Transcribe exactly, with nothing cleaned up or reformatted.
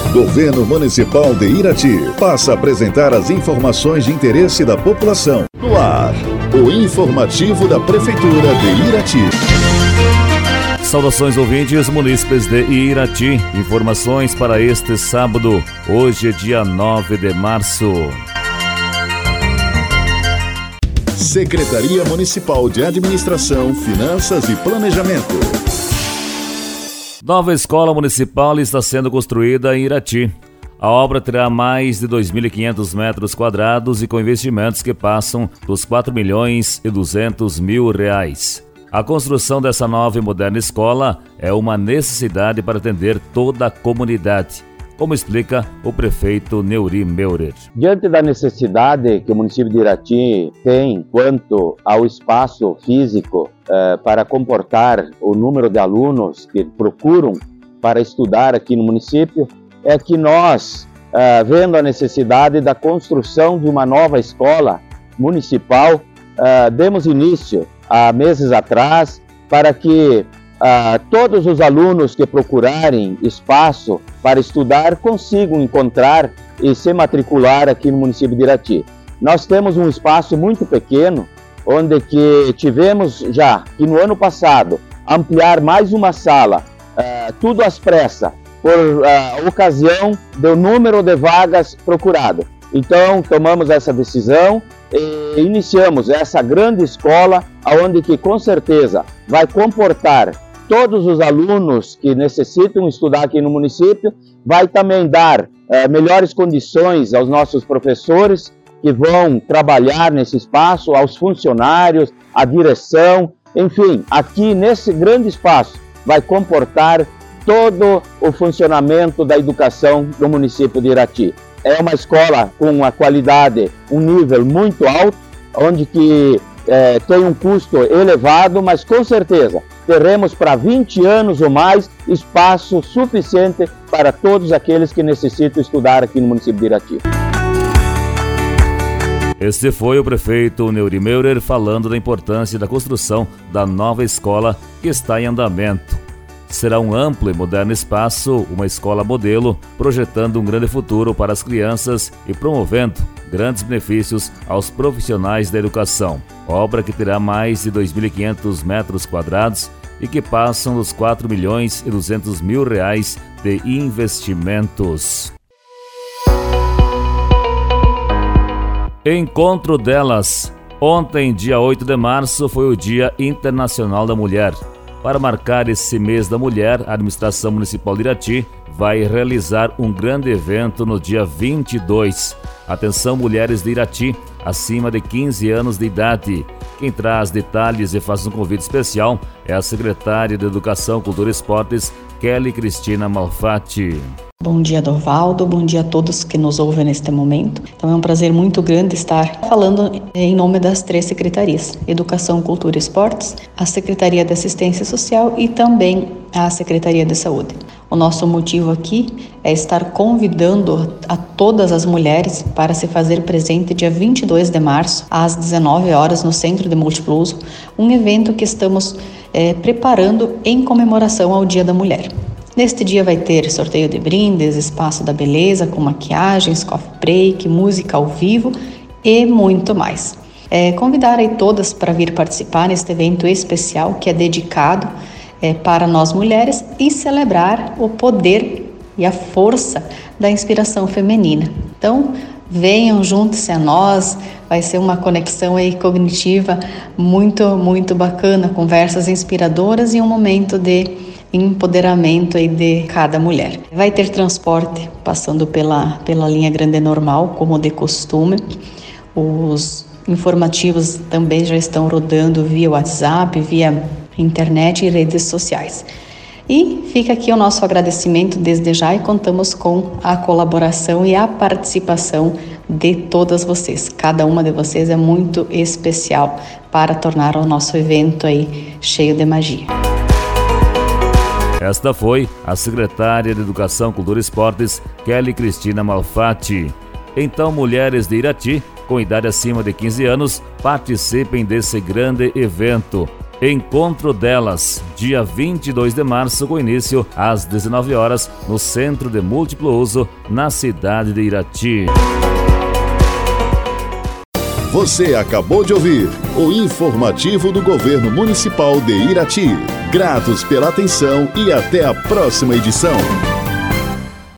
Governo Municipal de Irati passa a apresentar as informações de interesse da população. No ar, o informativo da Prefeitura de Irati. Saudações ouvintes munícipes de Irati. Informações para este sábado, hoje é dia nove de março. Secretaria Municipal de Administração, Finanças e Planejamento. Nova escola municipal está sendo construída em Irati. A obra terá mais de dois mil e quinhentos metros quadrados e com investimentos que passam dos quatro milhões e duzentos mil reais. A construção dessa nova e moderna escola é uma necessidade para atender toda a comunidade, como explica o prefeito Neuri Meurer. Diante da necessidade que o município de Irati tem quanto ao espaço físico eh, para comportar o número de alunos que procuram para estudar aqui no município, é que nós, eh, vendo a necessidade da construção de uma nova escola municipal, eh, demos início há meses atrás para que Uh, todos os alunos que procurarem espaço para estudar consigam encontrar e se matricular aqui no município de Irati. Nós temos um espaço muito pequeno, onde que tivemos já, que no ano passado, ampliar mais uma sala, uh, tudo às pressas, por uh, ocasião do número de vagas procurado. Então, tomamos essa decisão e iniciamos essa grande escola, onde que com certeza vai comportar todos os alunos que necessitam estudar aqui no município, vai também dar eh, melhores condições aos nossos professores que vão trabalhar nesse espaço, aos funcionários, à direção, enfim, aqui nesse grande espaço vai comportar todo o funcionamento da educação do município de Irati. É uma escola com uma qualidade, um nível muito alto, onde que eh, tem um custo elevado, mas com certeza teremos para vinte anos ou mais espaço suficiente para todos aqueles que necessitam estudar aqui no município de Irati. Este foi o prefeito Neuri Meurer falando da importância da construção da nova escola que está em andamento. Será um amplo e moderno espaço, uma escola modelo, projetando um grande futuro para as crianças e promovendo grandes benefícios aos profissionais da educação. Obra que terá mais de dois mil e quinhentos metros quadrados e que passam dos quatro milhões e duzentos mil reais de investimentos. Encontro delas. Ontem, dia oito de março, foi o Dia Internacional da Mulher. Para marcar esse mês da mulher, a Administração Municipal de Irati vai realizar um grande evento no dia vinte e dois. Atenção, mulheres de Irati, acima de quinze anos de idade. Quem traz detalhes e faz um convite especial é a secretária de Educação, Cultura e Esportes, Kelly Cristina Malfatti. Bom dia, Dorvaldo. Bom dia a todos que nos ouvem neste momento. Então é um prazer muito grande estar falando em nome das três secretarias: Educação, Cultura e Esportes, a Secretaria de Assistência Social e também a Secretaria de Saúde. O nosso motivo aqui é estar convidando a todas as mulheres para se fazer presente dia vinte e dois de março, às dezenove horas, no Centro de Múltiplo Uso, um evento que estamos é, preparando em comemoração ao Dia da Mulher. Neste dia vai ter sorteio de brindes, espaço da beleza com maquiagens, coffee break, música ao vivo e muito mais. É, convidar aí todas para vir participar neste evento especial que é dedicado é, para nós mulheres e celebrar o poder e a força da inspiração feminina. Então, venham, juntem-se a nós, vai ser uma conexão aí cognitiva muito, muito bacana, conversas inspiradoras e um momento de empoderamento aí de cada mulher. Vai ter transporte passando pela, pela linha Grande Normal, como de costume. Os informativos também já estão rodando via WhatsApp, via internet e redes sociais. E fica aqui o nosso agradecimento desde já e contamos com a colaboração e a participação de todas vocês. Cada uma de vocês é muito especial para tornar o nosso evento aí cheio de magia. Esta foi a secretária de Educação, Cultura e Esportes, Kelly Cristina Malfatti. Então, mulheres de Irati, com idade acima de quinze anos, participem desse grande evento. Encontro delas, dia vinte e dois de março, com início às dezenove horas, no Centro de Múltiplo Uso, na cidade de Irati. Você acabou de ouvir o informativo do Governo Municipal de Irati. Gratos pela atenção e até a próxima edição.